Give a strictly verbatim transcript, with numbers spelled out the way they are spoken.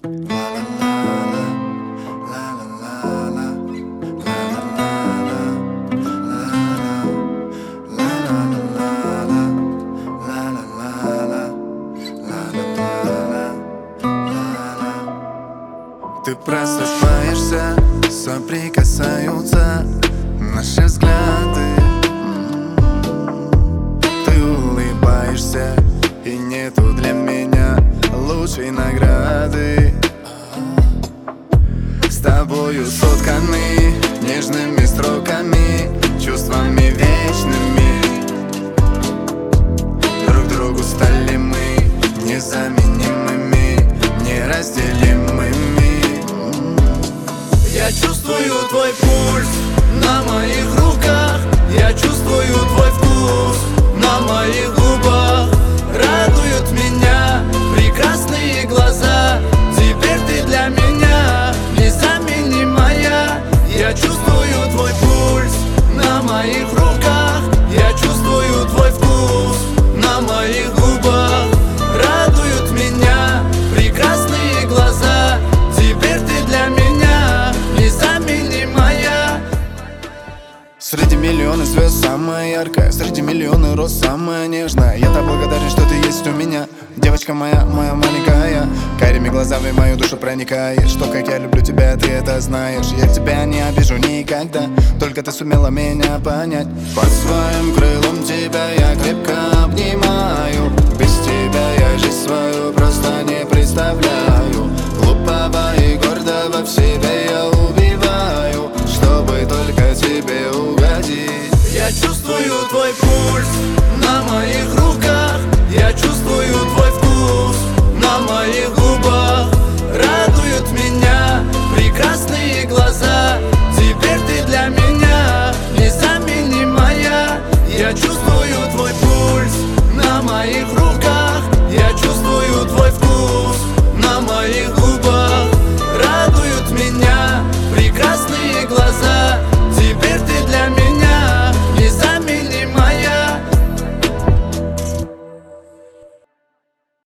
Ты просыпаешься, соприкасаются наши взгляды. Ты улыбаешься, и нету для меня лучшей награды. С тобою сотканы нежными строками, чувствами вечными. Друг другу стали мы незаменимыми, неразделимыми. Я чувствую твой пульс на моих руках, я чувствую твой вкус на моих губах. Радуют меня прекрасные глаза, теперь ты для меня незаменимая. Я чувствую твой пульс на моих руках, я чувствую твой вкус на моих губах. Радуют меня прекрасные глаза, теперь ты для меня незаменимая. Среди миллиона звезд самая яркая, среди миллиона роз самая нежная. Я так благодарен, что ты есть у меня, девочка моя, моя маленькая. Карими глазами мою душу проникаешь, что как я люблю тебя, ты это знаешь. Я тебя не обижу никогда, только ты сумела меня понять. Под своим крылом тебя я крепко обнимаю, без тебя я жизнь свою просто не представляю. Глупого и гордого в себе